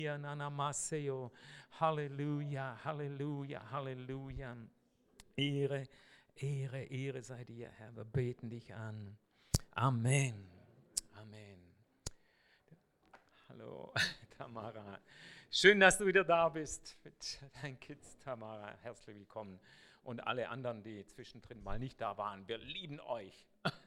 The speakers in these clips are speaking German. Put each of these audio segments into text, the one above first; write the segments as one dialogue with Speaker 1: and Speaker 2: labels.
Speaker 1: Nanamaseo. Halleluja, Halleluja, Halleluja. Ehre, Ehre, Ehre sei dir, Herr. Wir beten dich an. Amen. Amen. Hallo, Tamara. Schön, dass du wieder da bist mit deinen Kids, Tamara. Herzlich willkommen. Und alle anderen, die zwischendrin mal nicht da waren. Wir lieben euch.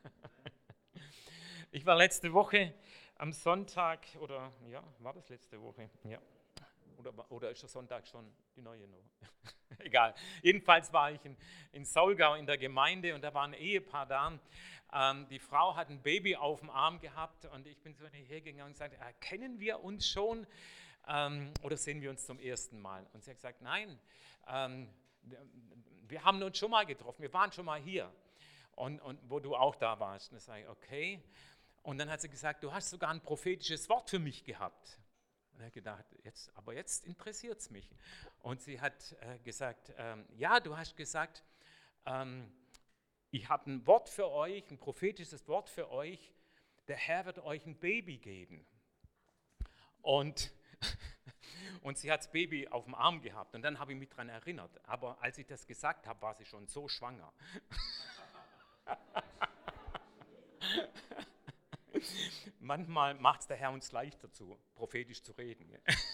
Speaker 1: Ich war letzte Woche am Sonntag, oder ja, war das letzte Woche? Ja. Oder ist der Sonntag schon die neue Nummer? Egal. Jedenfalls war ich in Saulgau in der Gemeinde und da war ein Ehepaar da. Die Frau hat ein Baby auf dem Arm gehabt und ich bin so hergegangen und sagte, kennen wir uns schon oder sehen wir uns zum ersten Mal? Und sie hat gesagt, nein, wir haben uns schon mal getroffen, wir waren schon mal hier. Und wo du auch da warst. Und dann sage ich, okay. Und dann hat sie gesagt, du hast sogar ein prophetisches Wort für mich gehabt. Und er hat gedacht, jetzt interessiert es mich. Und sie hat gesagt, ja, du hast gesagt, ich habe ein Wort für euch, ein prophetisches Wort für euch. Der Herr wird euch ein Baby geben. Und sie hat das Baby auf dem Arm gehabt. Und dann habe ich mich daran erinnert. Aber als ich das gesagt habe, war sie schon so schwanger. Manchmal macht es der Herr uns leichter prophetisch zu reden.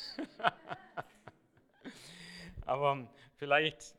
Speaker 1: Aber vielleicht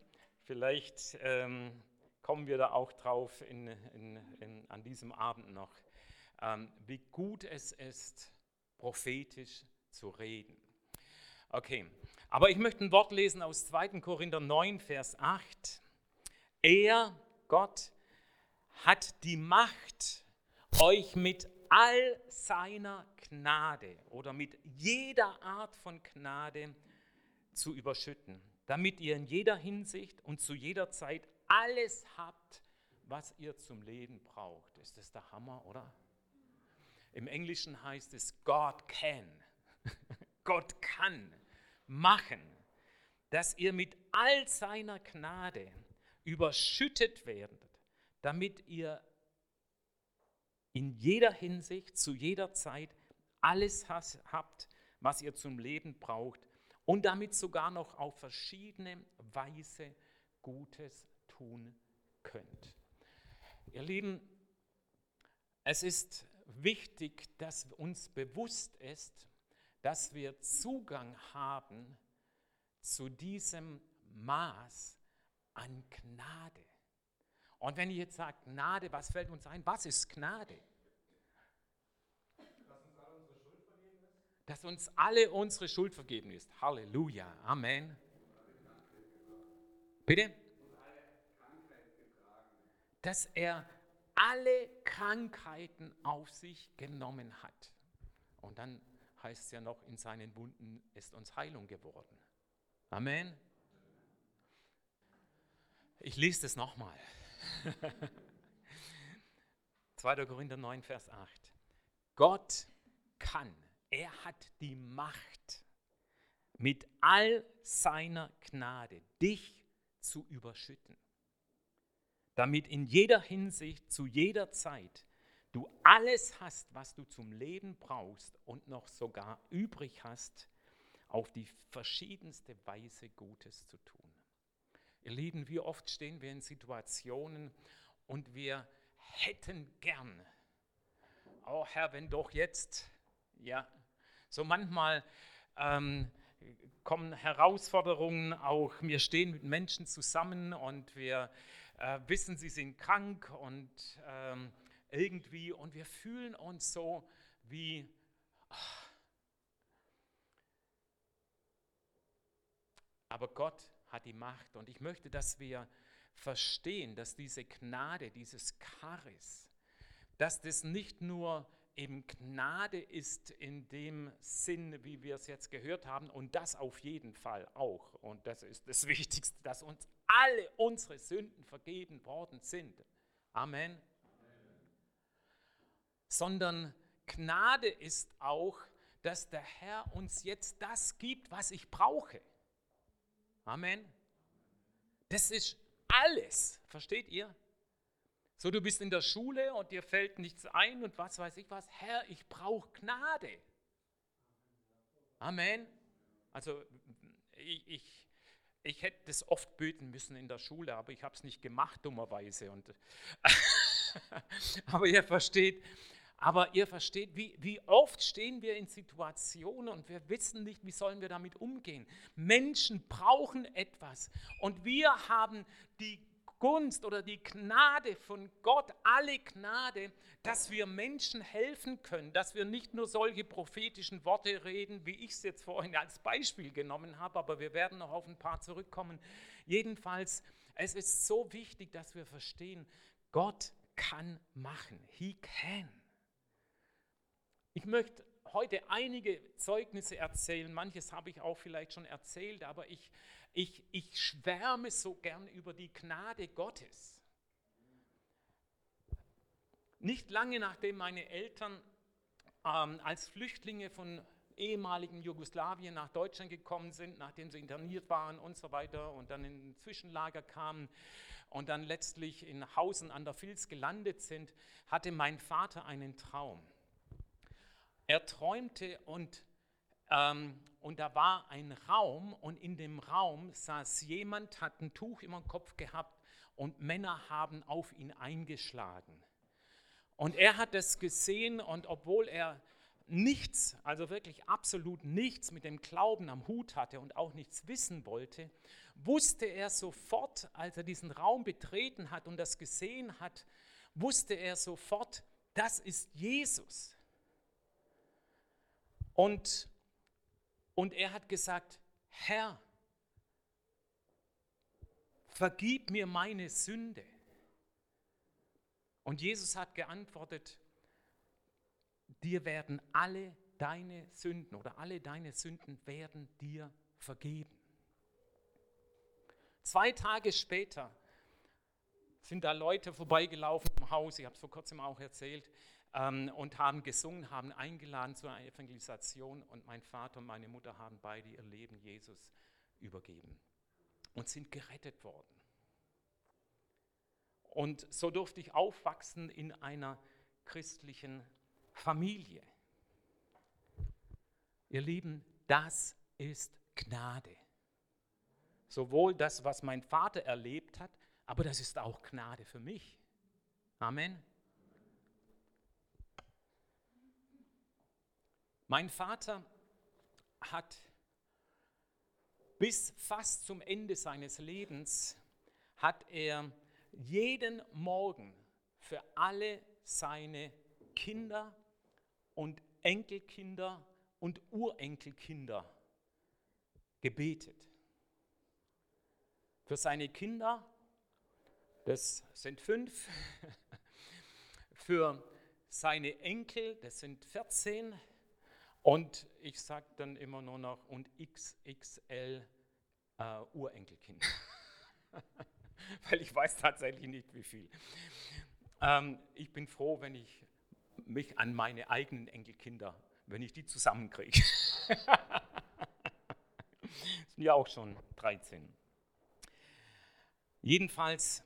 Speaker 1: kommen wir da auch drauf an diesem Abend noch, wie gut es ist, prophetisch zu reden. Okay, aber ich möchte ein Wort lesen aus 2. Korinther 9, Vers 8. Er, Gott, hat die Macht, euch mit all seiner Gnade oder mit jeder Art von Gnade zu überschütten, damit ihr in jeder Hinsicht und zu jeder Zeit alles habt, was ihr zum Leben braucht. Ist das der Hammer, oder? Im Englischen heißt es God can. Gott kann machen, dass ihr mit all seiner Gnade überschüttet werdet, damit ihr in jeder Hinsicht, zu jeder Zeit alles habt, was ihr zum Leben braucht und damit sogar noch auf verschiedene Weise Gutes tun könnt. Ihr Lieben, es ist wichtig, dass uns bewusst ist, dass wir Zugang haben zu diesem Maß an Gnade. Und wenn ich jetzt sage Gnade, was fällt uns ein? Was ist Gnade? Dass uns alle unsere Schuld vergeben ist. Halleluja, Amen. Bitte? Dass er alle Krankheiten auf sich genommen hat. Und dann heißt es ja noch, in seinen Wunden ist uns Heilung geworden. Amen. Ich lese das nochmal. 2. Korinther 9, Vers 8. Gott kann, er hat die Macht, mit all seiner Gnade dich zu überschütten, damit in jeder Hinsicht, zu jeder Zeit, du alles hast, was du zum Leben brauchst und noch sogar übrig hast, auf die verschiedenste Weise Gutes zu tun. Ihr Lieben, wie oft stehen wir in Situationen und wir hätten gern, oh Herr, wenn doch jetzt, ja, so manchmal kommen Herausforderungen auch, wir stehen mit Menschen zusammen und wir wissen, sie sind krank und irgendwie, und wir fühlen uns so wie, aber Gott hat die Macht und ich möchte, dass wir verstehen, dass diese Gnade, dieses Charis, dass das nicht nur eben Gnade ist in dem Sinn, wie wir es jetzt gehört haben, und das auf jeden Fall auch. Und das ist das Wichtigste, dass uns alle unsere Sünden vergeben worden sind. Amen. Sondern Gnade ist auch, dass der Herr uns jetzt das gibt, was ich brauche. Amen. Das ist alles, versteht ihr? So, du bist in der Schule und dir fällt nichts ein und was weiß ich was. Herr, ich brauche Gnade. Amen. Also ich hätte das oft beten müssen in der Schule, aber ich habe es nicht gemacht, dummerweise. Aber ihr versteht, wie oft stehen wir in Situationen und wir wissen nicht, wie sollen wir damit umgehen. Menschen brauchen etwas und wir haben die Gunst oder die Gnade von Gott, alle Gnade, dass wir Menschen helfen können, dass wir nicht nur solche prophetischen Worte reden, wie ich es jetzt vorhin als Beispiel genommen habe, aber wir werden noch auf ein paar zurückkommen. Jedenfalls, es ist so wichtig, dass wir verstehen, Gott kann machen. He can. Ich möchte heute einige Zeugnisse erzählen, manches habe ich auch vielleicht schon erzählt, aber ich schwärme so gern über die Gnade Gottes. Nicht lange nachdem meine Eltern als Flüchtlinge von ehemaligen Jugoslawien nach Deutschland gekommen sind, nachdem sie interniert waren und so weiter und dann in ein Zwischenlager kamen und dann letztlich in Hausen an der Vils gelandet sind, hatte mein Vater einen Traum. Er träumte und da war ein Raum und in dem Raum saß jemand, hat ein Tuch über dem Kopf gehabt und Männer haben auf ihn eingeschlagen. Und er hat das gesehen und obwohl er nichts, also wirklich absolut nichts mit dem Glauben am Hut hatte und auch nichts wissen wollte, wusste er sofort, als er diesen Raum betreten hat und das gesehen hat, wusste er sofort, das ist Jesus. Und er hat gesagt, Herr, vergib mir meine Sünde. Und Jesus hat geantwortet, dir werden alle deine Sünden oder alle deine Sünden werden dir vergeben. 2 Tage später sind da Leute vorbeigelaufen im Haus, ich habe es vor kurzem auch erzählt, und haben gesungen, haben eingeladen zu einer Evangelisation und mein Vater und meine Mutter haben beide ihr Leben Jesus übergeben und sind gerettet worden. Und so durfte ich aufwachsen in einer christlichen Familie. Ihr Lieben, das ist Gnade. Sowohl das, was mein Vater erlebt hat, aber das ist auch Gnade für mich. Amen. Mein Vater hat bis fast zum Ende seines Lebens, hat er jeden Morgen für alle seine Kinder und Enkelkinder und Urenkelkinder gebetet. Für seine Kinder, das sind 5, für seine Enkel, das sind 14, und ich sage dann immer nur noch, und XXL Urenkelkinder. Weil ich weiß tatsächlich nicht, wie viel. Ich bin froh, wenn ich mich an meine eigenen Enkelkinder, wenn ich die zusammenkriege. Das sind ja auch schon 13. Jedenfalls,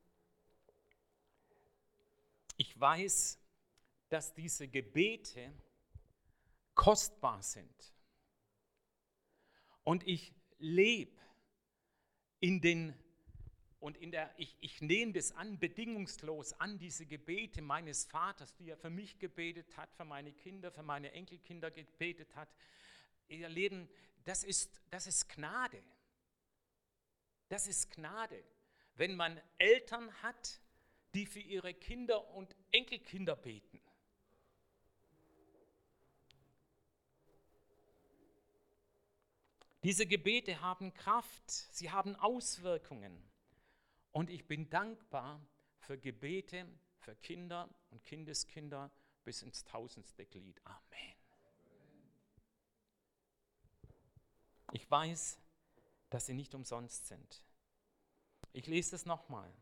Speaker 1: ich weiß, dass diese Gebete kostbar sind. Und ich lebe ich nehme das an, bedingungslos an, diese Gebete meines Vaters, die er für mich gebetet hat, für meine Kinder, für meine Enkelkinder gebetet hat. Ihr Leben, das ist Gnade. Das ist Gnade. Wenn man Eltern hat, die für ihre Kinder und Enkelkinder beten. Diese Gebete haben Kraft, sie haben Auswirkungen. Und ich bin dankbar für Gebete, für Kinder und Kindeskinder bis ins 1000. Glied. Amen. Ich weiß, dass sie nicht umsonst sind. Ich lese es nochmal.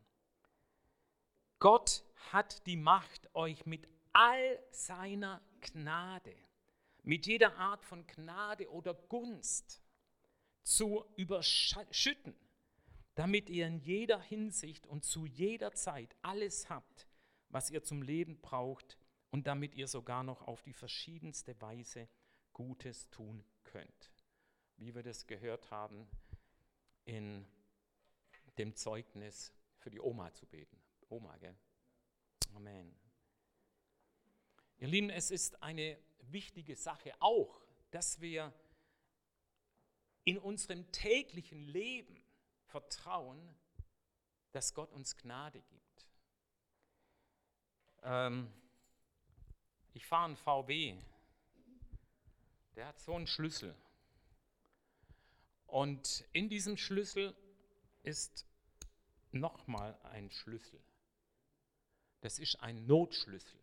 Speaker 1: Gott hat die Macht, euch mit all seiner Gnade, mit jeder Art von Gnade oder Gunst zu überschütten, damit ihr in jeder Hinsicht und zu jeder Zeit alles habt, was ihr zum Leben braucht und damit ihr sogar noch auf die verschiedenste Weise Gutes tun könnt. Wie wie wir das gehört haben, in dem Zeugnis für die Oma zu beten. Oma, gell? Amen. Ihr Lieben, es ist eine wichtige Sache auch, dass wir in unserem täglichen Leben vertrauen, dass Gott uns Gnade gibt. Ich fahre einen VW, der hat so einen Schlüssel. Und in diesem Schlüssel ist nochmal ein Schlüssel. Das ist ein Notschlüssel.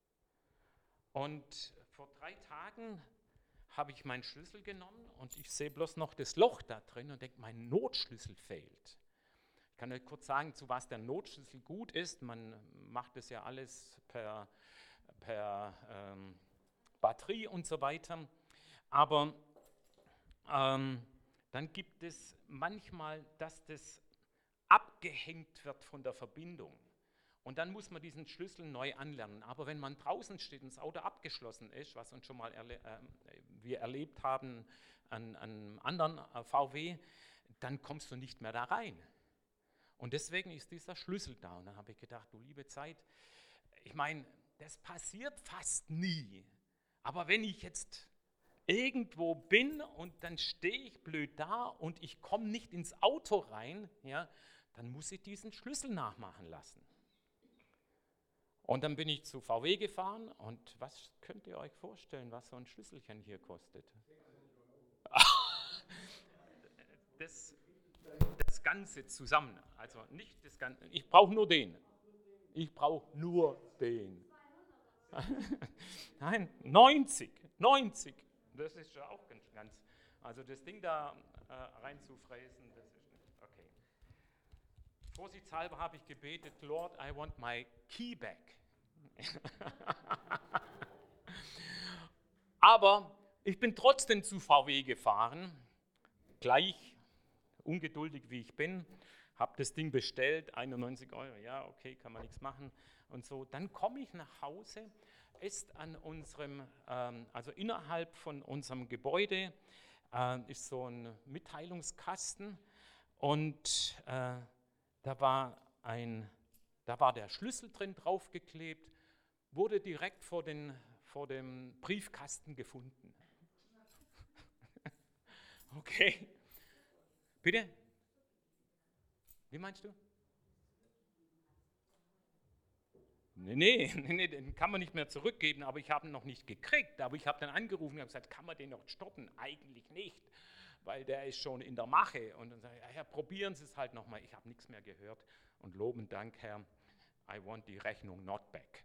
Speaker 1: Und vor 3 Tagen habe ich meinen Schlüssel genommen und ich sehe bloß noch das Loch da drin und denke, mein Notschlüssel fehlt. Ich kann euch kurz sagen, zu was der Notschlüssel gut ist. Man macht das ja alles per Batterie und so weiter. Aber dann gibt es manchmal, dass das abgehängt wird von der Verbindung. Und dann muss man diesen Schlüssel neu anlernen. Aber wenn man draußen steht und das Auto abgeschlossen ist, was uns schon mal wir erlebt haben an einem anderen VW, dann kommst du nicht mehr da rein. Und deswegen ist dieser Schlüssel da. Und dann habe ich gedacht, du liebe Zeit, ich meine, das passiert fast nie. Aber wenn ich jetzt irgendwo bin und dann stehe ich blöd da und ich komme nicht ins Auto rein, ja, dann muss ich diesen Schlüssel nachmachen lassen. Und dann bin ich zu VW gefahren und was könnt ihr euch vorstellen, was so ein Schlüsselchen hier kostet? Das Ganze zusammen, also nicht das Ganze, ich brauche nur den. Ich brauche nur den. Nein, 90, das ist ja auch ganz, also das Ding da reinzufräsen, das ist nicht, okay. Vorsichtshalber habe ich gebetet, Lord, I want my key back. Aber ich bin trotzdem zu VW gefahren, gleich ungeduldig wie ich bin, habe das Ding bestellt, 91 €, ja, okay, kann man nichts machen und so. Dann komme ich nach Hause, ist an unserem, also innerhalb von unserem Gebäude ist so ein Mitteilungskasten und da war der Schlüssel drin draufgeklebt, wurde direkt vor dem Briefkasten gefunden. Okay. Bitte? Wie meinst du? Nee, den kann man nicht mehr zurückgeben, aber ich habe ihn noch nicht gekriegt. Aber ich habe dann angerufen und habe gesagt, kann man den noch stoppen? Eigentlich nicht, weil der ist schon in der Mache. Und dann sage ich, ja, probieren Sie es halt nochmal. Ich habe nichts mehr gehört. Und lobend Dank, Herr, I want die Rechnung not back.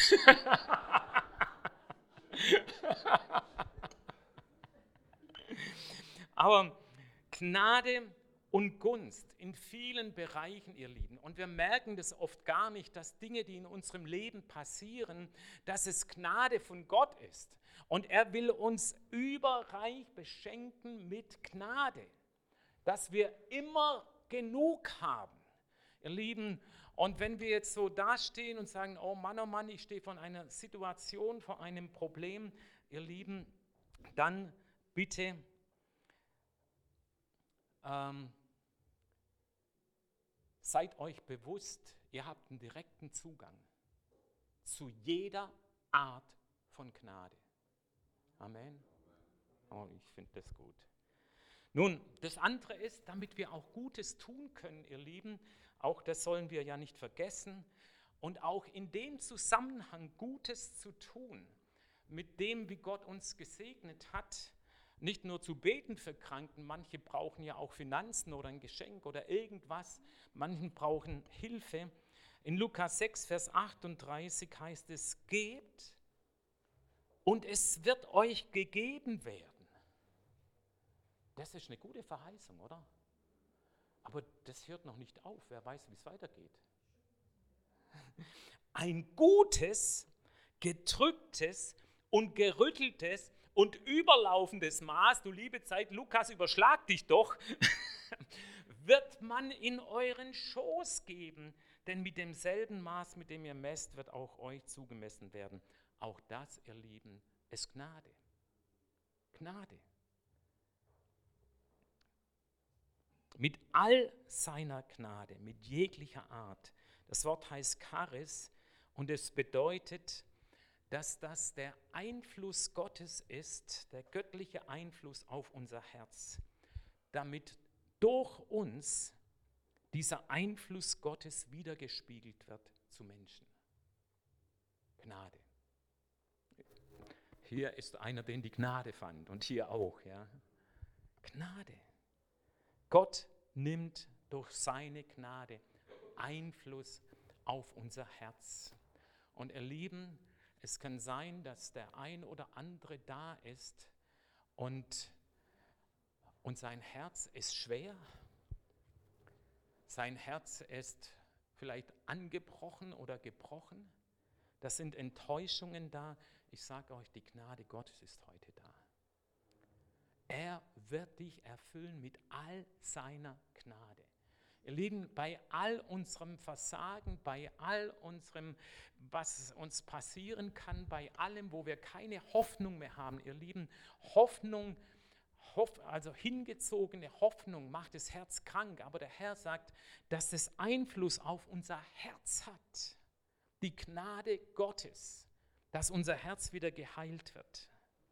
Speaker 1: Aber Gnade und Gunst in vielen Bereichen, ihr Lieben. Und wir merken das oft gar nicht, dass Dinge, die in unserem Leben passieren, dass es Gnade von Gott ist. Und er will uns überreich beschenken mit Gnade, dass wir immer genug haben, ihr Lieben. Und wenn wir jetzt so dastehen und sagen, oh Mann, ich stehe vor einer Situation, vor einem Problem, ihr Lieben, dann bitte seid euch bewusst, ihr habt einen direkten Zugang zu jeder Art von Gnade. Amen. Oh, ich finde das gut. Nun, das andere ist, damit wir auch Gutes tun können, ihr Lieben, auch das sollen wir ja nicht vergessen, und auch in dem Zusammenhang Gutes zu tun, mit dem, wie Gott uns gesegnet hat, nicht nur zu beten für Kranken, manche brauchen ja auch Finanzen oder ein Geschenk oder irgendwas, manche brauchen Hilfe. In Lukas 6, Vers 38 heißt es, gebt und es wird euch gegeben werden. Das ist eine gute Verheißung, oder? Aber das hört noch nicht auf, wer weiß, wie es weitergeht. Ein gutes, gedrücktes und gerütteltes und überlaufendes Maß, du liebe Zeit, Lukas, überschlag dich doch, wird man in euren Schoß geben, denn mit demselben Maß, mit dem ihr messt, wird auch euch zugemessen werden. Auch das, ihr Lieben, ist Gnade. Gnade. mit all seiner Gnade, mit jeglicher Art. Das Wort heißt Charis und es bedeutet, dass das der Einfluss Gottes ist, der göttliche Einfluss auf unser Herz, damit durch uns dieser Einfluss Gottes wiedergespiegelt wird zu Menschen. Gnade. Hier ist einer, den die Gnade fand und hier auch. Ja. Gnade. Gott nimmt durch seine Gnade Einfluss auf unser Herz. Und ihr Lieben, es kann sein, dass der ein oder andere da ist und sein Herz ist schwer. Sein Herz ist vielleicht angebrochen oder gebrochen. Da sind Enttäuschungen da. Ich sage euch, die Gnade Gottes ist heute da. Er wird dich erfüllen mit all seiner Gnade. Ihr Lieben, bei all unserem Versagen, bei all unserem, was uns passieren kann, bei allem, wo wir keine Hoffnung mehr haben, ihr Lieben, Hoffnung, also hingezogene Hoffnung macht das Herz krank, aber der Herr sagt, dass es Einfluss auf unser Herz hat. Die Gnade Gottes, dass unser Herz wieder geheilt wird.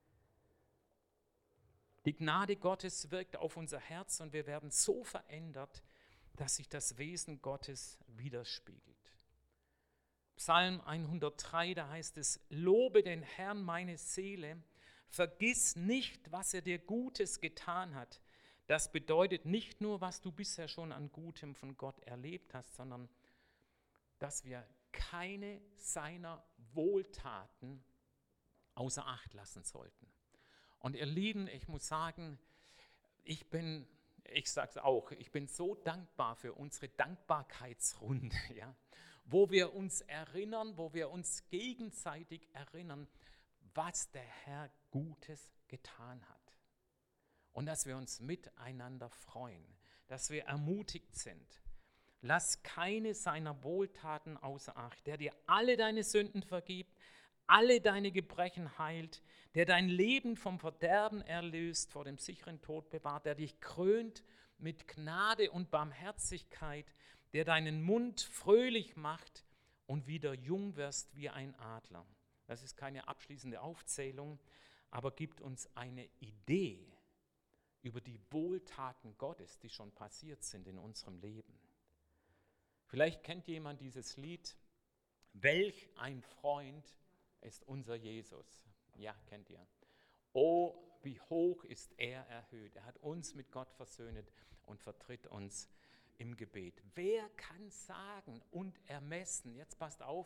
Speaker 1: Die Gnade Gottes wirkt auf unser Herz und wir werden so verändert, dass sich das Wesen Gottes widerspiegelt. Psalm 103, da heißt es, lobe den Herrn meine Seele, vergiss nicht, was er dir Gutes getan hat. Das bedeutet nicht nur, was du bisher schon an Gutem von Gott erlebt hast, sondern dass wir keine seiner Wohltaten außer Acht lassen sollten. Und ihr Lieben, ich muss sagen, ich sage es auch, ich bin so dankbar für unsere Dankbarkeitsrunde, ja, wo wir uns erinnern, wo wir uns gegenseitig erinnern, was der Herr Gutes getan hat. Und dass wir uns miteinander freuen, dass wir ermutigt sind. Lass keine seiner Wohltaten außer Acht, der dir alle deine Sünden vergibt, alle deine Gebrechen heilt, der dein Leben vom Verderben erlöst, vor dem sicheren Tod bewahrt, der dich krönt mit Gnade und Barmherzigkeit, der deinen Mund fröhlich macht und wieder jung wirst wie ein Adler. Das ist keine abschließende Aufzählung, aber gibt uns eine Idee über die Wohltaten Gottes, die schon passiert sind in unserem Leben. Vielleicht kennt jemand dieses Lied, welch ein Freund ist unser Jesus. Ja, kennt ihr. Oh, wie hoch ist er erhöht. Er hat uns mit Gott versöhnt und vertritt uns im Gebet. Wer kann sagen und ermessen, jetzt passt auf,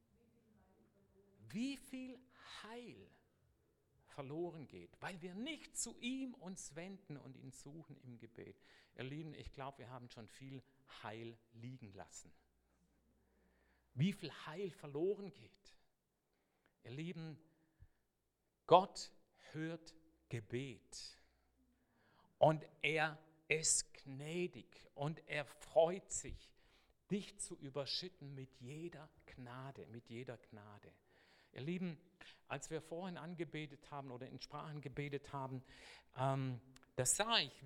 Speaker 1: wie viel Heil verloren geht, weil wir nicht zu ihm uns wenden und ihn suchen im Gebet. Ihr Lieben, ich glaube, wir haben schon viel Heil liegen lassen. Wie viel Heil verloren geht. Ihr Lieben, Gott hört Gebet und er ist gnädig und er freut sich, dich zu überschütten mit jeder Gnade, mit jeder Gnade. Ihr Lieben, als wir vorhin angebetet haben oder in Sprachen gebetet haben, da sah ich,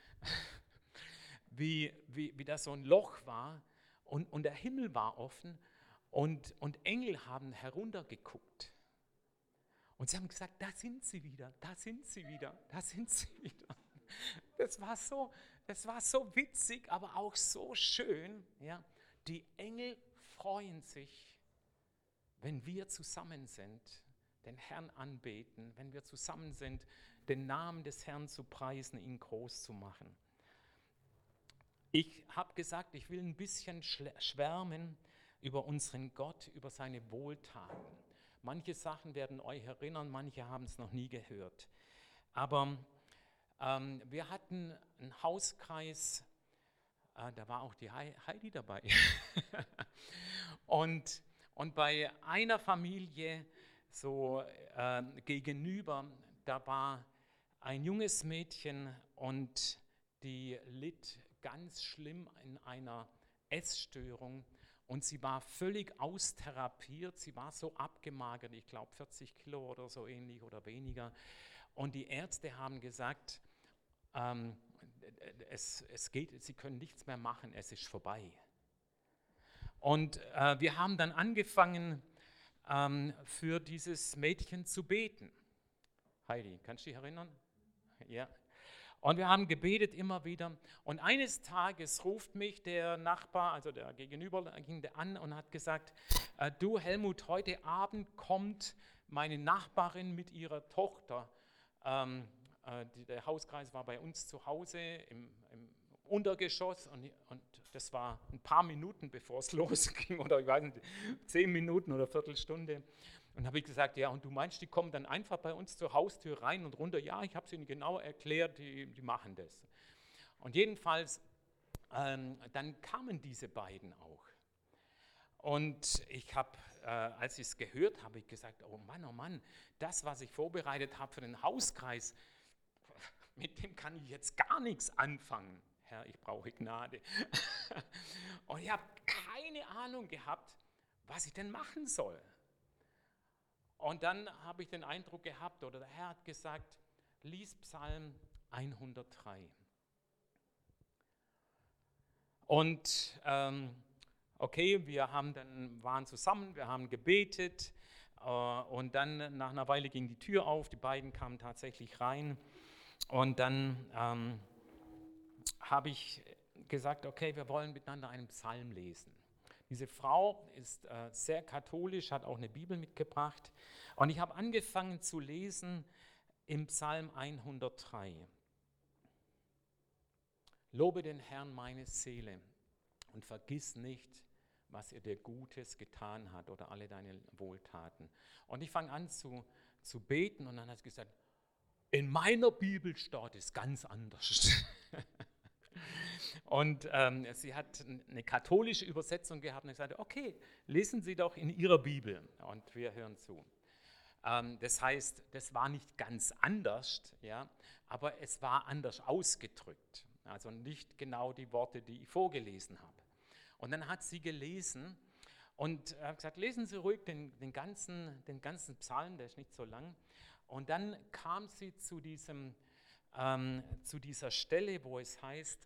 Speaker 1: wie das so ein Loch war und der Himmel war offen und Engel haben heruntergeguckt. Und sie haben gesagt, da sind sie wieder, da sind sie wieder, da sind sie wieder. Das war so witzig, aber auch so schön. Ja. Die Engel freuen sich, wenn wir zusammen sind, den Herrn anbeten, wenn wir zusammen sind, den Namen des Herrn zu preisen, ihn groß zu machen. Ich habe gesagt, ich will ein bisschen schwärmen über unseren Gott, über seine Wohltaten. Manche Sachen werden euch erinnern, manche haben es noch nie gehört. Aber wir hatten einen Hauskreis, da war auch die Heidi dabei. und bei einer Familie so gegenüber, da war ein junges Mädchen und die litt ganz schlimm in einer Essstörung. Und sie war völlig austherapiert, sie war so abgemagert, ich glaube 40 Kilo oder so ähnlich oder weniger. Und die Ärzte haben gesagt, sie können nichts mehr machen, es ist vorbei. Und wir haben dann angefangen, für dieses Mädchen zu beten. Heidi, kannst du dich erinnern? Ja. Und wir haben gebetet immer wieder. Und eines Tages ruft mich der Nachbar, also der Gegenüber, ging der an und hat gesagt, du Helmut, heute Abend kommt meine Nachbarin mit ihrer Tochter. Der Hauskreis war bei uns zu Hause im Untergeschoss und das war ein paar Minuten, bevor es losging, oder ich weiß nicht, 10 Minuten oder Viertelstunde. Und habe ich gesagt, ja, und du meinst, die kommen dann einfach bei uns zur Haustür rein und runter? Ja, ich habe es ihnen genau erklärt, die machen das. Und jedenfalls, dann kamen diese beiden auch. Und ich habe, als ich es gehört habe, ich gesagt, oh Mann, das, was ich vorbereitet habe für den Hauskreis, mit dem kann ich jetzt gar nichts anfangen. Herr, ich brauche Gnade. Und ich habe keine Ahnung gehabt, was ich denn machen soll. Und dann habe ich den Eindruck gehabt, oder der Herr hat gesagt, lies Psalm 103. Und okay, waren zusammen, wir haben gebetet und dann nach einer Weile ging die Tür auf, die beiden kamen tatsächlich rein und dann habe ich gesagt, okay, wir wollen miteinander einen Psalm lesen. Diese Frau ist sehr katholisch, hat auch eine Bibel mitgebracht. Und ich habe angefangen zu lesen im Psalm 103. Lobe den Herrn meine Seele und vergiss nicht, was er dir Gutes getan hat oder alle deine Wohltaten. Und ich fange an zu beten und dann hat sie gesagt, in meiner Bibel steht es ganz anders. Und sie hat eine katholische Übersetzung gehabt und ich sagte, okay, lesen Sie doch in Ihrer Bibel und wir hören zu. Das heißt, das war nicht ganz anders, ja, aber es war anders ausgedrückt. Also nicht genau die Worte, die ich vorgelesen habe. Und dann hat sie gelesen und hat gesagt, lesen Sie ruhig den ganzen Psalm, der ist nicht so lang. Und dann kam sie zu dieser Stelle, wo es heißt,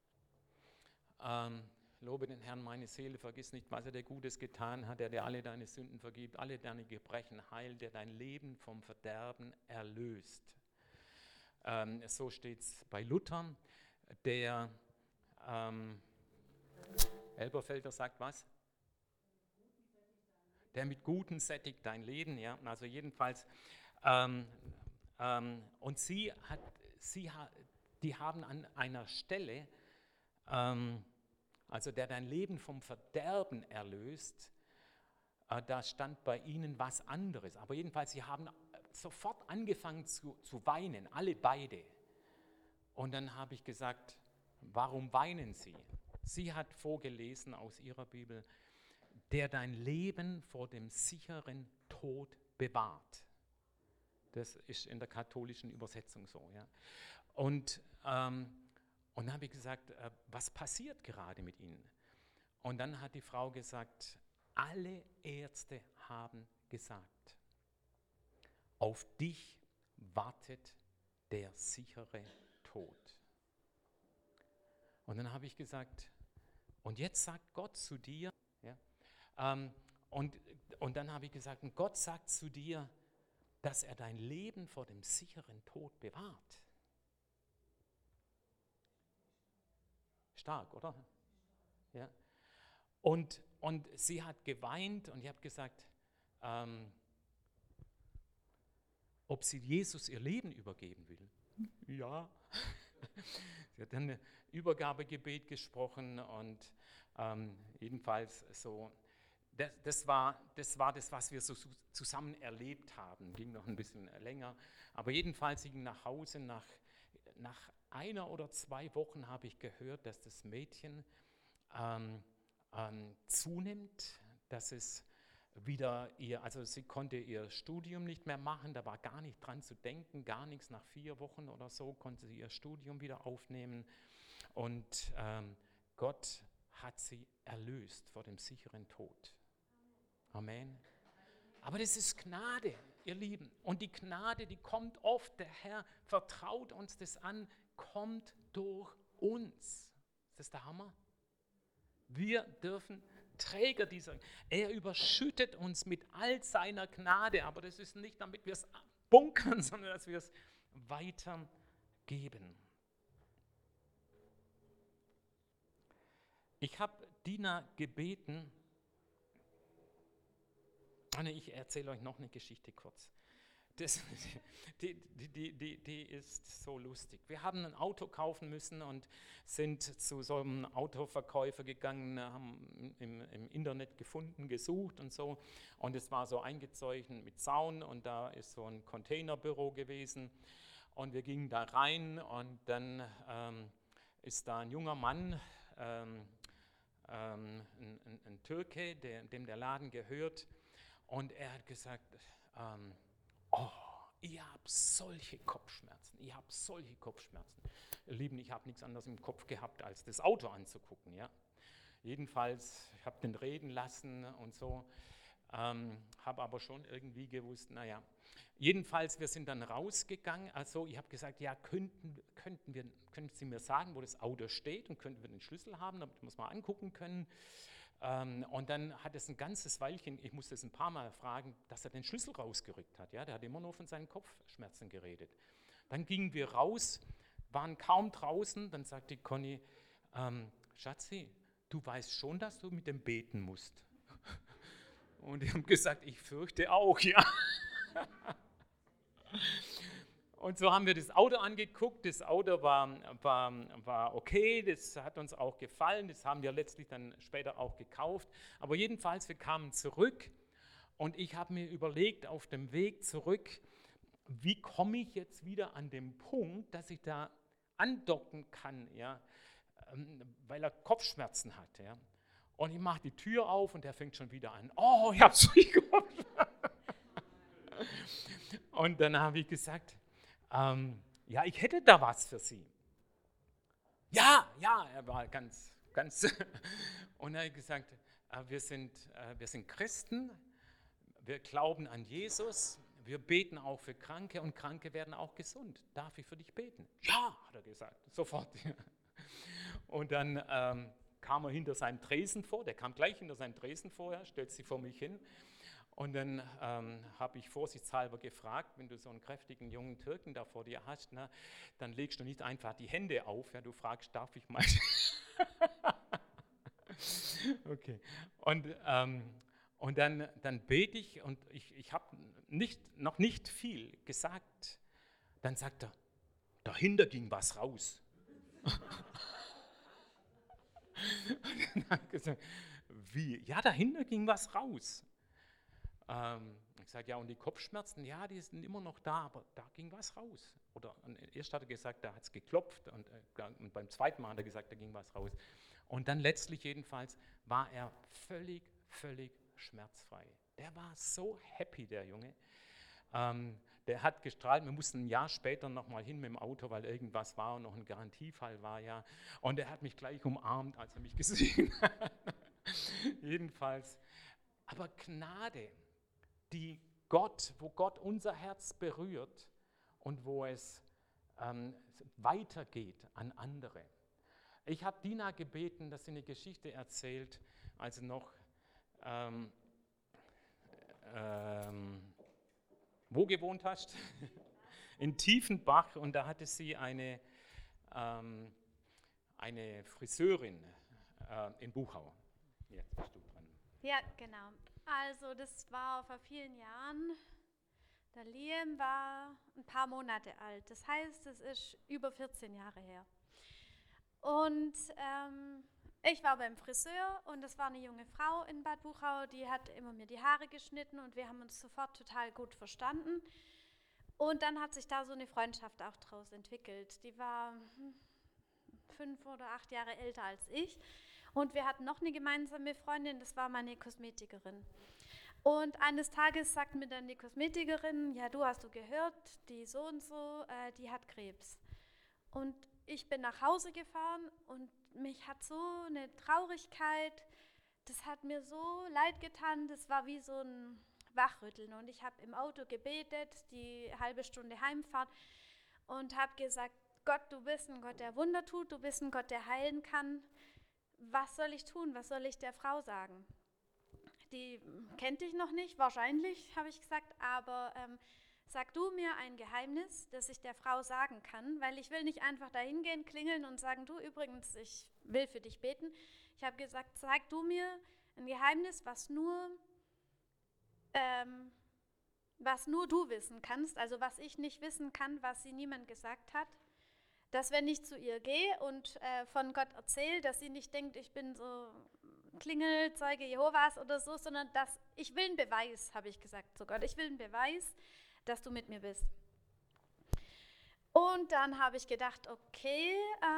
Speaker 1: lobe den Herrn meine Seele, vergiss nicht, was er dir Gutes getan hat, der dir alle deine Sünden vergibt, alle deine Gebrechen heilt, der dein Leben vom Verderben erlöst. So steht es bei Luther. Der Elberfelder sagt was? Der mit Guten sättigt dein Leben, ja. Also jedenfalls. Und die haben an einer Stelle, also der dein Leben vom Verderben erlöst, da stand bei ihnen was anderes. Aber jedenfalls, sie haben sofort angefangen zu weinen, alle beide. Und dann habe ich gesagt, warum weinen Sie? Sie hat vorgelesen aus ihrer Bibel, der dein Leben vor dem sicheren Tod bewahrt. Das ist in der katholischen Übersetzung so. Ja. Und dann habe ich gesagt, was passiert gerade mit Ihnen? Und dann hat die Frau gesagt, alle Ärzte haben gesagt, auf dich wartet der sichere Tod. Und dann habe ich gesagt, und jetzt sagt Gott zu dir, ja, und dann habe ich gesagt, und Gott sagt zu dir, dass er dein Leben vor dem sicheren Tod bewahrt. Stark, oder? Ja. Und sie hat geweint und ich habe gesagt, ob sie Jesus ihr Leben übergeben will. Ja. Sie hat dann ein Übergabegebet gesprochen und jedenfalls so, das war das, was wir so zusammen erlebt haben. Ging noch ein bisschen länger, aber jedenfalls sie ging nach Hause. Nach 1 oder 2 Wochen habe ich gehört, dass das Mädchen zunimmt, dass es wieder also sie konnte ihr Studium nicht mehr machen, da war gar nicht dran zu denken, gar nichts. Nach 4 Wochen oder so konnte sie ihr Studium wieder aufnehmen und Gott hat sie erlöst vor dem sicheren Tod. Amen. Aber das ist Gnade, ihr Lieben. Und die Gnade, die kommt oft, der Herr vertraut uns das an, kommt durch uns. Ist das der Hammer? Wir dürfen Träger dieser, er überschüttet uns mit all seiner Gnade, aber das ist nicht, damit wir es bunkern, sondern dass wir es weitergeben. Ich habe Dina gebeten, ich erzähle euch noch eine Geschichte kurz. Die ist so lustig. Wir haben ein Auto kaufen müssen und sind zu so einem Autoverkäufer gegangen, haben im Internet gefunden, gesucht und so. Und es war so eingezeichnet mit Zaun und da ist so ein Containerbüro gewesen. Und wir gingen da rein und dann ist da ein junger Mann, ein Türke, dem der Laden gehört. Und er hat gesagt, oh, ich habe solche Kopfschmerzen, Ihr Lieben, ich habe nichts anderes im Kopf gehabt, als das Auto anzugucken. Ja? Jedenfalls, ich habe den reden lassen und so, habe aber schon irgendwie gewusst, naja. Jedenfalls, wir sind dann rausgegangen, also ich habe gesagt, ja, könnten Sie mir sagen, wo das Auto steht und könnten wir den Schlüssel haben, damit wir es mal angucken können. Und dann hat es ein ganzes Weilchen, ich musste es ein paar Mal fragen, dass er den Schlüssel rausgerückt hat. Ja? Der hat immer nur von seinen Kopfschmerzen geredet. Dann gingen wir raus, waren kaum draußen, dann sagte Conny, Schatzi, du weißt schon, dass du mit dem beten musst. Und die haben gesagt, ich fürchte auch, ja. Und so haben wir das Auto angeguckt, das Auto war okay, das hat uns auch gefallen, das haben wir letztlich dann später auch gekauft. Aber jedenfalls, wir kamen zurück und ich habe mir überlegt, auf dem Weg zurück, wie komme ich jetzt wieder an den Punkt, dass ich da andocken kann, ja, weil er Kopfschmerzen hat. Ja. Und ich mache die Tür auf und der fängt schon wieder an, oh, ich habe so Kopfschmerzen. Und dann habe ich gesagt, ja, ich hätte da was für Sie. Ja, er war ganz. Und er hat gesagt, wir sind Christen, wir glauben an Jesus, wir beten auch für Kranke und Kranke werden auch gesund. Darf ich für dich beten? Ja, hat er gesagt, sofort. Und dann kam er hinter seinem Tresen vor, der kam gleich hinter seinem Tresen vor, stellt sich vor mich hin. Und dann habe ich vorsichtshalber gefragt, wenn du so einen kräftigen jungen Türken da vor dir hast, na, dann legst du nicht einfach die Hände auf, ja, du fragst, darf ich mal? Okay. Und dann bete ich und ich habe noch nicht viel gesagt. Dann sagt er, dahinter ging was raus. Und dann habe ich gesagt, wie? Ja, dahinter ging was raus. Ich sage, ja, und die Kopfschmerzen, ja, die sind immer noch da, aber da ging was raus. Oder erst hat er gesagt, da hat es geklopft und beim zweiten Mal hat er gesagt, da ging was raus. Und dann letztlich jedenfalls war er völlig schmerzfrei. Der war so happy, der Junge. Der hat gestrahlt, wir mussten ein Jahr später nochmal hin mit dem Auto, weil irgendwas war und noch ein Garantiefall war, ja. Und er hat mich gleich umarmt, als er mich gesehen hat. Jedenfalls. Aber Gnade, wo Gott unser Herz berührt und wo es weitergeht an andere. Ich habe Dina gebeten, dass sie eine Geschichte erzählt, als sie noch wo gewohnt hast? In Tiefenbach, und da hatte sie eine Friseurin in Buchau. Jetzt bist du dran.
Speaker 2: Ja, genau. Also das war vor vielen Jahren. Der Liam war ein paar Monate alt. Das heißt, es ist über 14 Jahre her. Und ich war beim Friseur und das war eine junge Frau in Bad Buchau, die hat immer mir die Haare geschnitten und wir haben uns sofort total gut verstanden. Und dann hat sich da so eine Freundschaft auch draus entwickelt. Die war 5 oder 8 Jahre älter als ich. Und wir hatten noch eine gemeinsame Freundin, das war meine Kosmetikerin. Und eines Tages sagt mir dann die Kosmetikerin, ja, hast du gehört, die so und so, die hat Krebs. Und ich bin nach Hause gefahren und mich hat so eine Traurigkeit, das hat mir so leid getan, das war wie so ein Wachrütteln. Und ich habe im Auto gebetet, die halbe Stunde Heimfahrt und habe gesagt, Gott, du bist ein Gott, der Wunder tut, du bist ein Gott, der heilen kann. Was soll ich tun? Was soll ich der Frau sagen? Die kennt dich noch nicht, wahrscheinlich, habe ich gesagt, aber sag du mir ein Geheimnis, das ich der Frau sagen kann, weil ich will nicht einfach dahin gehen, klingeln und sagen, du übrigens, ich will für dich beten. Ich habe gesagt, sag du mir ein Geheimnis, was nur du wissen kannst, also was ich nicht wissen kann, was sie niemand gesagt hat, dass wenn ich zu ihr gehe und von Gott erzähle, dass sie nicht denkt, ich bin so Klingelzeuge Jehovas oder so, sondern dass ich will einen Beweis, habe ich gesagt zu Gott. Ich will einen Beweis, dass du mit mir bist. Und dann habe ich gedacht, okay,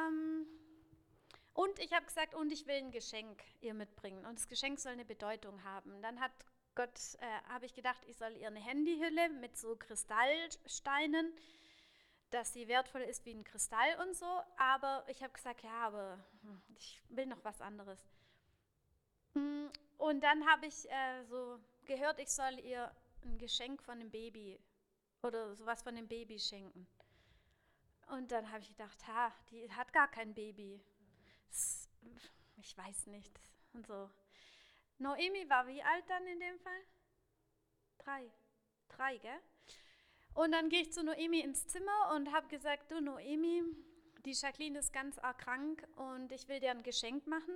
Speaker 2: und ich habe gesagt, und ich will ein Geschenk ihr mitbringen. Und das Geschenk soll eine Bedeutung haben. Dann habe ich gedacht, ich soll ihr eine Handyhülle mit so Kristallsteinen, dass sie wertvoll ist wie ein Kristall und so. Aber ich habe gesagt, ja, aber ich will noch was anderes. Und dann habe ich so gehört, ich soll ihr ein Geschenk von einem Baby oder sowas von einem Baby schenken. Und dann habe ich gedacht, die hat gar kein Baby. Ich weiß nicht. Und so. Noemi war wie alt dann in dem Fall? 3, gell? Und dann gehe ich zu Noemi ins Zimmer und habe gesagt, du Noemi, die Jacqueline ist ganz arg krank und ich will dir ein Geschenk machen.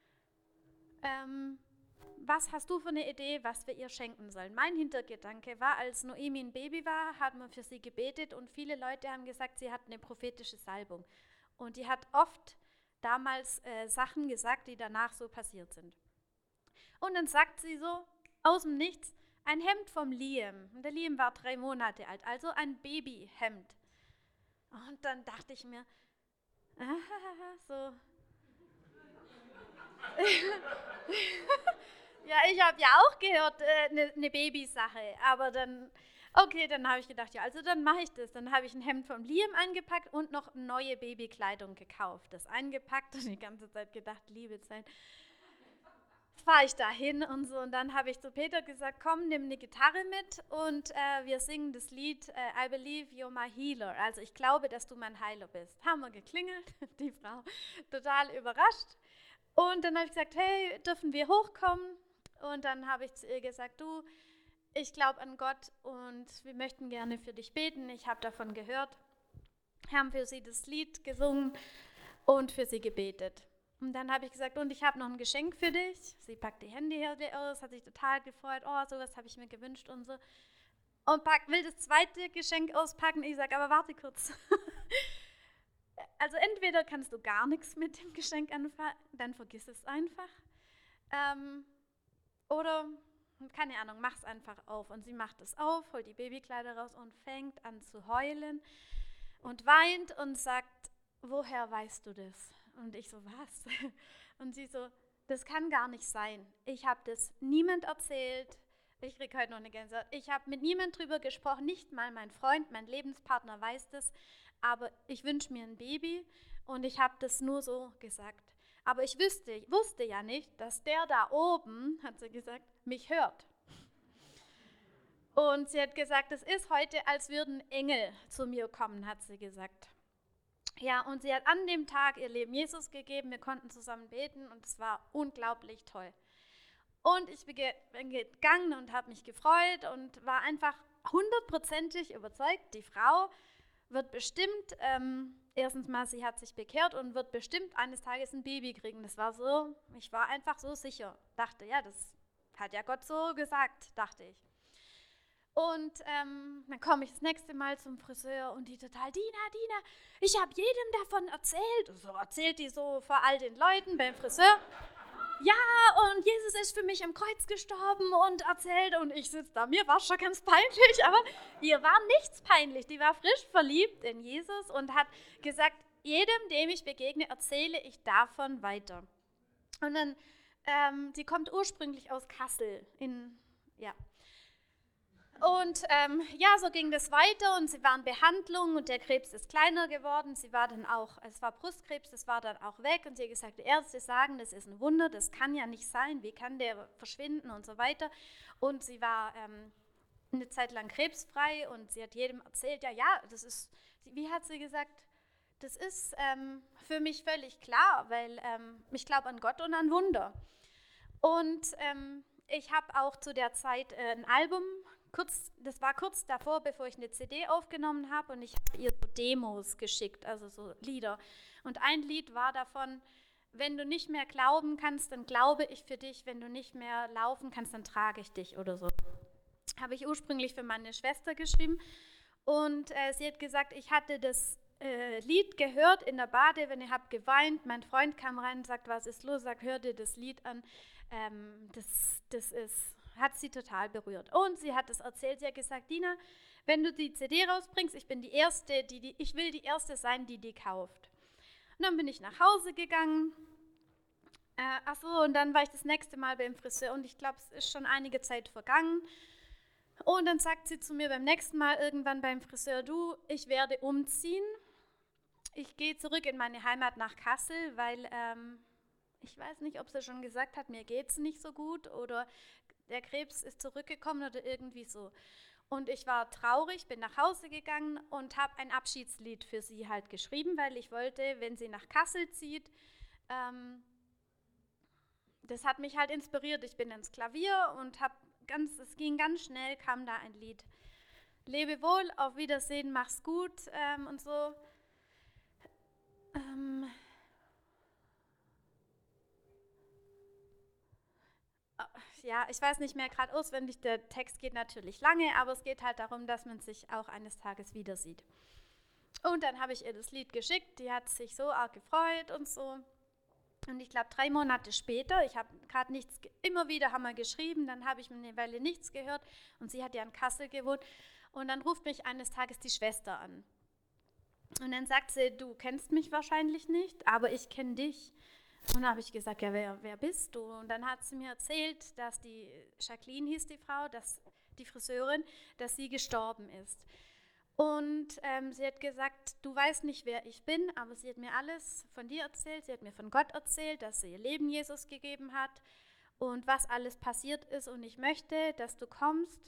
Speaker 2: Was hast du für eine Idee, was wir ihr schenken sollen? Mein Hintergedanke war, als Noemi ein Baby war, hat man für sie gebetet und viele Leute haben gesagt, sie hat eine prophetische Salbung. Und die hat oft damals Sachen gesagt, die danach so passiert sind. Und dann sagt sie so aus dem Nichts, ein Hemd vom Liam. Und der Liam war 3 Monate alt, also ein Babyhemd. Und dann dachte ich mir, so. Ja, ich habe ja auch gehört, eine Babysache, aber dann habe ich gedacht, ja, also dann mache ich das. Dann habe ich ein Hemd vom Liam eingepackt und noch neue Babykleidung gekauft. Das eingepackt und die ganze Zeit gedacht, liebe Zeit, fahre ich da hin und so. Und dann habe ich zu Peter gesagt, komm, nimm eine Gitarre mit und wir singen das Lied I Believe You're My Healer. Also ich glaube, dass du mein Heiler bist. Haben wir geklingelt, die Frau total überrascht. Und dann habe ich gesagt, hey, dürfen wir hochkommen? Und dann habe ich zu ihr gesagt, du, ich glaube an Gott und wir möchten gerne für dich beten. Ich habe davon gehört, haben für sie das Lied gesungen und für sie gebetet. Und dann habe ich gesagt, und ich habe noch ein Geschenk für dich. Sie packt die Handyhülle aus, hat sich total gefreut. Oh, sowas habe ich mir gewünscht und so. Und will das zweite Geschenk auspacken. Ich sage, aber warte kurz. Also entweder kannst du gar nichts mit dem Geschenk anfangen, dann vergiss es einfach. Oder, keine Ahnung, mach es einfach auf. Und sie macht es auf, holt die Babykleider raus und fängt an zu heulen und weint und sagt, woher weißt du das? Und ich so, was? Und sie so, das kann gar nicht sein. Ich habe das niemand erzählt. Ich kriege heute noch eine Gänsehaut. Ich habe mit niemand drüber gesprochen, nicht mal mein Freund, mein Lebenspartner weiß das. Aber ich wünsche mir ein Baby und ich habe das nur so gesagt. Aber ich wusste ja nicht, dass der da oben, hat sie gesagt, mich hört. Und sie hat gesagt, es ist heute, als würden Engel zu mir kommen, hat sie gesagt. Ja, und sie hat an dem Tag ihr Leben Jesus gegeben, wir konnten zusammen beten und es war unglaublich toll. Und ich bin gegangen und habe mich gefreut und war einfach 100%ig überzeugt, die Frau wird bestimmt, erstens mal, sie hat sich bekehrt und wird bestimmt eines Tages ein Baby kriegen. Das war so, ich war einfach so sicher. Dachte, ja, das hat ja Gott so gesagt, dachte ich. Und dann komme ich das nächste Mal zum Friseur und die total, Dina, ich habe jedem davon erzählt. So erzählt die so vor all den Leuten beim Friseur. Ja, und Jesus ist für mich am Kreuz gestorben und erzählt und ich sitze da, mir war schon ganz peinlich, aber ihr war nichts peinlich, die war frisch verliebt in Jesus und hat gesagt, jedem, dem ich begegne, erzähle ich davon weiter. Und dann, sie kommt ursprünglich aus Kassel, Und so ging das weiter und sie war in Behandlung und der Krebs ist kleiner geworden. Es war Brustkrebs, das war dann auch weg und sie hat gesagt, die Ärzte sagen, das ist ein Wunder, das kann ja nicht sein, wie kann der verschwinden und so weiter. Und sie war eine Zeit lang krebsfrei und sie hat jedem erzählt, ja, das ist, wie hat sie gesagt, Das ist für mich völlig klar, weil ich glaube an Gott und an Wunder. Und ich habe auch zu der Zeit ein Album, das war kurz davor, bevor ich eine CD aufgenommen habe, und ich habe ihr so Demos geschickt, also so Lieder. Und ein Lied war davon: Wenn du nicht mehr glauben kannst, dann glaube ich für dich. Wenn du nicht mehr laufen kannst, dann trage ich dich oder so. Habe ich ursprünglich für meine Schwester geschrieben. Und sie hat gesagt, ich hatte das Lied gehört in der Badewanne, habe geweint. Mein Freund kam rein und sagt, was ist los? Sagt, hör dir das Lied an. Hat sie total berührt. Und sie hat es erzählt. Sie hat gesagt, Dina, wenn du die CD rausbringst, ich bin die Erste, ich will die Erste sein, die kauft. Und dann bin ich nach Hause gegangen. Und dann war ich das nächste Mal beim Friseur und ich glaube, es ist schon einige Zeit vergangen. Und dann sagt sie zu mir beim nächsten Mal irgendwann beim Friseur, du, ich werde umziehen. Ich gehe zurück in meine Heimat nach Kassel, weil ich weiß nicht, ob sie schon gesagt hat, mir geht es nicht so gut oder der Krebs ist zurückgekommen oder irgendwie so. Und ich war traurig, bin nach Hause gegangen und habe ein Abschiedslied für sie halt geschrieben, weil ich wollte, wenn sie nach Kassel zieht, das hat mich halt inspiriert. Ich bin ins Klavier und es ging ganz schnell, kam da ein Lied. Lebe wohl, auf Wiedersehen, mach's gut und so. Ja, ich weiß nicht mehr gerade auswendig, der Text geht natürlich lange, aber es geht halt darum, dass man sich auch eines Tages wieder sieht. Und dann habe ich ihr das Lied geschickt, die hat sich so arg gefreut und so. Und ich glaube, 3 Monate später, ich habe gerade nichts, immer wieder haben wir geschrieben, dann habe ich eine Weile nichts gehört und sie hat ja in Kassel gewohnt. Und dann ruft mich eines Tages die Schwester an. Und dann sagt sie, du kennst mich wahrscheinlich nicht, aber ich kenne dich. Und dann habe ich gesagt, ja, wer bist du? Und dann hat sie mir erzählt, dass die Jacqueline hieß die Frau, die Friseurin, dass sie gestorben ist. Und sie hat gesagt, du weißt nicht, wer ich bin, aber sie hat mir alles von dir erzählt. Sie hat mir von Gott erzählt, dass sie ihr Leben Jesus gegeben hat und was alles passiert ist. Und ich möchte, dass du kommst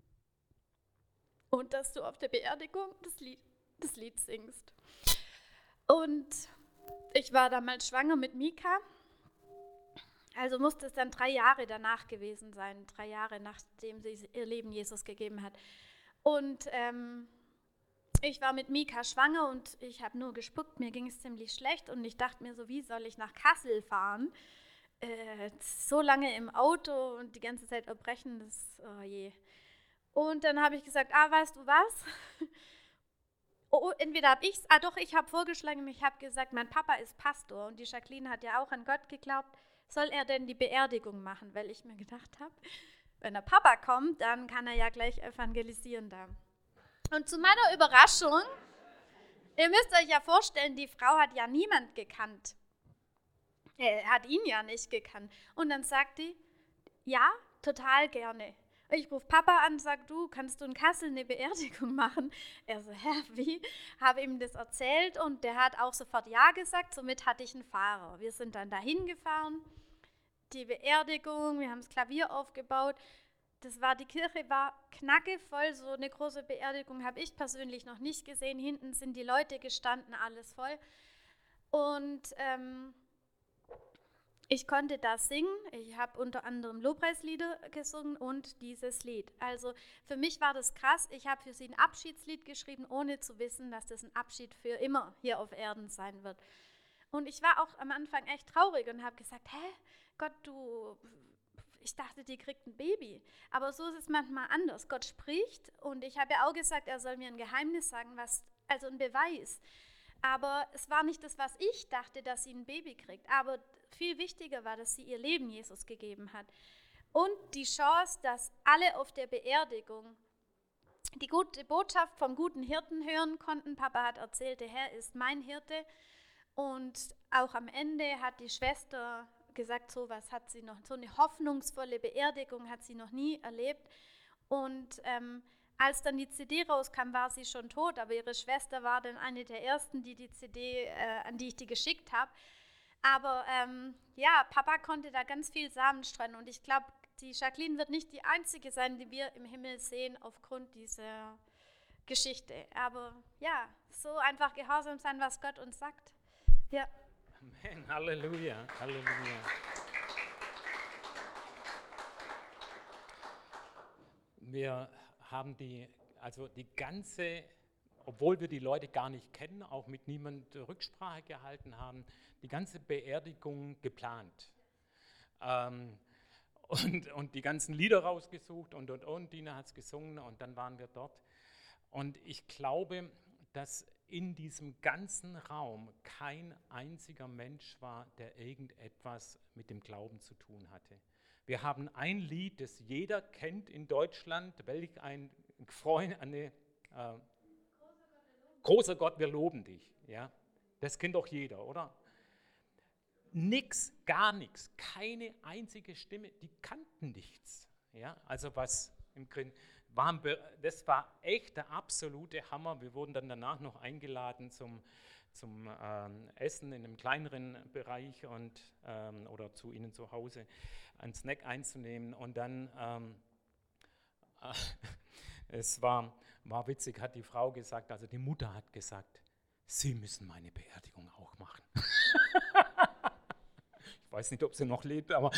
Speaker 2: und dass du auf der Beerdigung das Lied singst. Und ich war damals schwanger mit Mika. Also musste es dann 3 Jahre danach gewesen sein, 3 Jahre nachdem sie ihr Leben Jesus gegeben hat. Und ich war mit Mika schwanger und ich habe nur gespuckt, mir ging es ziemlich schlecht und ich dachte mir so, wie soll ich nach Kassel fahren? So lange im Auto und die ganze Zeit erbrechen, oh je. Und dann habe ich gesagt, weißt du was? Entweder habe ich habe vorgeschlagen, ich habe gesagt, mein Papa ist Pastor und die Jacqueline hat ja auch an Gott geglaubt, soll er denn die Beerdigung machen? Weil ich mir gedacht habe, wenn der Papa kommt, dann kann er ja gleich evangelisieren da. Und zu meiner Überraschung, ihr müsst euch ja vorstellen, die Frau hat ja niemand gekannt. Er hat ihn ja nicht gekannt. Und dann sagt die, ja, total gerne. Ich rufe Papa an und sage, du, kannst du in Kassel eine Beerdigung machen? Er so, wie? Habe ihm das erzählt und der hat auch sofort ja gesagt. Somit hatte ich einen Fahrer. Wir sind dann dahin gefahren, die Beerdigung, wir haben das Klavier aufgebaut. Die Kirche war knackevoll, so eine große Beerdigung habe ich persönlich noch nicht gesehen. Hinten sind die Leute gestanden, alles voll. Und ich konnte da singen. Ich habe unter anderem Lobpreislieder gesungen und dieses Lied. Also für mich war das krass. Ich habe für sie ein Abschiedslied geschrieben, ohne zu wissen, dass das ein Abschied für immer hier auf Erden sein wird. Und ich war auch am Anfang echt traurig und habe gesagt, Gott, ich dachte, die kriegt ein Baby. Aber so ist es manchmal anders. Gott spricht und ich habe ja auch gesagt, er soll mir ein Geheimnis sagen, also ein Beweis. Aber es war nicht das, was ich dachte, dass sie ein Baby kriegt. Aber viel wichtiger war, dass sie ihr Leben Jesus gegeben hat. Und die Chance, dass alle auf der Beerdigung die gute Botschaft vom guten Hirten hören konnten. Papa hat erzählt, der Herr ist mein Hirte. Und auch am Ende hat die Schwester gesagt, so eine hoffnungsvolle Beerdigung hat sie noch nie erlebt. Und als dann die CD rauskam, war sie schon tot, aber ihre Schwester war dann eine der ersten, die CD, an die ich die geschickt habe. Aber Papa konnte da ganz viel Samen streuen und ich glaube, die Jacqueline wird nicht die einzige sein, die wir im Himmel sehen aufgrund dieser Geschichte. Aber ja, so einfach gehorsam sein, was Gott uns sagt. Ja.
Speaker 1: Amen, Halleluja, Halleluja. Wir haben die ganze, obwohl wir die Leute gar nicht kennen, auch mit niemand Rücksprache gehalten haben, die ganze Beerdigung geplant. Und die ganzen Lieder rausgesucht und. Dina hat es gesungen und dann waren wir dort. Und ich glaube, dass in diesem ganzen Raum kein einziger Mensch war, der irgendetwas mit dem Glauben zu tun hatte. Wir haben ein Lied, das jeder kennt in Deutschland, welch ein Freund, großer Gott, wir loben dich. Ja? Das kennt doch jeder, oder? Nix, gar nichts, keine einzige Stimme, die kannten nichts. Ja? Also was im Grunde das war echt der absolute Hammer. Wir wurden dann danach noch eingeladen zum Essen in einem kleineren Bereich oder zu ihnen zu Hause einen Snack einzunehmen. Und dann, es war witzig, hat die Frau gesagt, also die Mutter hat gesagt, Sie müssen meine Beerdigung auch machen. Ich weiß nicht, ob sie noch lebt, aber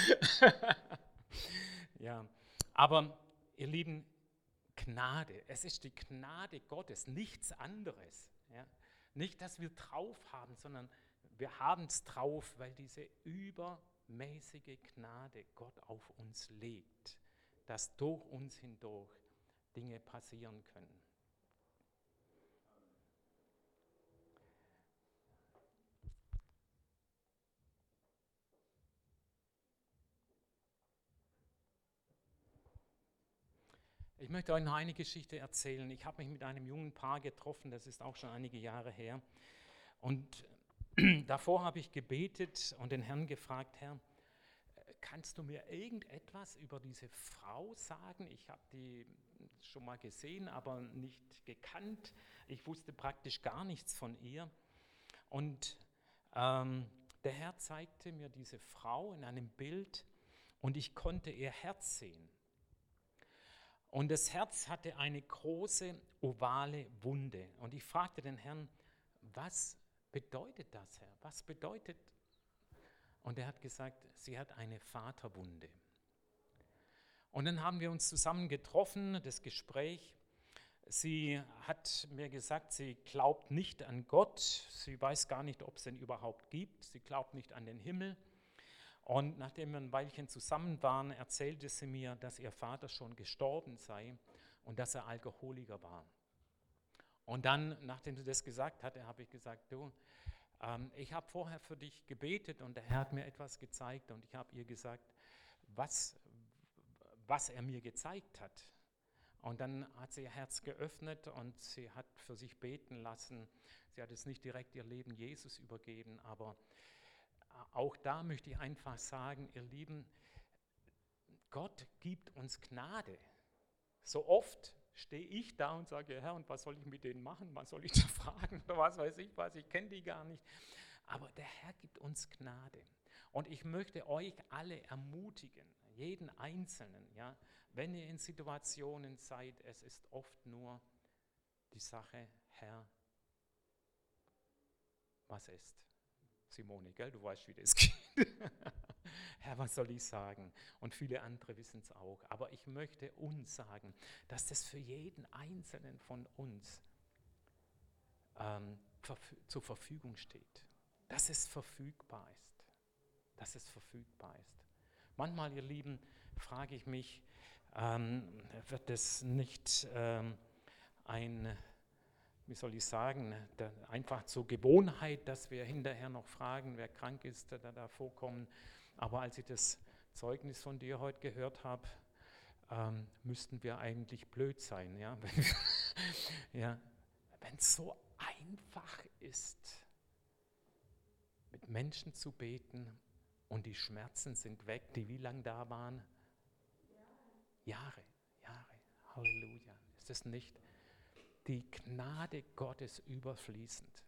Speaker 1: ja. Aber ihr Lieben, Gnade, es ist die Gnade Gottes, nichts anderes. Ja? Nicht, dass wir drauf haben, sondern wir haben es drauf, weil diese übermäßige Gnade Gott auf uns legt, dass durch uns hindurch Dinge passieren können. Ich möchte euch noch eine Geschichte erzählen. Ich habe mich mit einem jungen Paar getroffen, das ist auch schon einige Jahre her. Und davor habe ich gebetet und den Herrn gefragt, Herr, kannst du mir irgendetwas über diese Frau sagen? Ich habe die schon mal gesehen, aber nicht gekannt. Ich wusste praktisch gar nichts von ihr. Und der Herr zeigte mir diese Frau in einem Bild und ich konnte ihr Herz sehen. Und das Herz hatte eine große, ovale Wunde. Und ich fragte den Herrn, was bedeutet das, Herr? Was bedeutet? Und er hat gesagt, sie hat eine Vaterwunde. Und dann haben wir uns zusammen getroffen, das Gespräch. Sie hat mir gesagt, sie glaubt nicht an Gott. Sie weiß gar nicht, ob es ihn überhaupt gibt. Sie glaubt nicht an den Himmel. Und nachdem wir ein Weilchen zusammen waren, erzählte sie mir, dass ihr Vater schon gestorben sei und dass er Alkoholiker war. Und dann, nachdem sie das gesagt hatte, habe ich gesagt, du, ich habe vorher für dich gebetet und der Herr hat mir etwas gezeigt und ich habe ihr gesagt, was er mir gezeigt hat. Und dann hat sie ihr Herz geöffnet und sie hat für sich beten lassen. Sie hat jetzt nicht direkt ihr Leben Jesus übergeben, aber auch da möchte ich einfach sagen, ihr Lieben, Gott gibt uns Gnade. So oft stehe ich da und sage, Herr, und was soll ich mit denen machen? Was soll ich da fragen? Oder was weiß ich was, ich kenne die gar nicht. Aber der Herr gibt uns Gnade. Und ich möchte euch alle ermutigen, jeden Einzelnen, ja, wenn ihr in Situationen seid, es ist oft nur die Sache, Herr, was ist? Simone, gell? Du weißt, wie das geht. Herr, was soll ich sagen? Und viele andere wissen es auch. Aber ich möchte uns sagen, dass das für jeden Einzelnen von uns zur Verfügung steht. Dass es verfügbar ist. Dass es verfügbar ist. Manchmal, ihr Lieben, frage ich mich, wird es nicht wie soll ich sagen, einfach zur Gewohnheit, dass wir hinterher noch fragen, wer krank ist, der da vorkommen. Aber als ich das Zeugnis von dir heute gehört habe, müssten wir eigentlich blöd sein. Ja? Ja? Wenn es so einfach ist, mit Menschen zu beten und die Schmerzen sind weg, die wie lange da waren? Jahre. Halleluja. Ist das nicht die Gnade Gottes überfließend?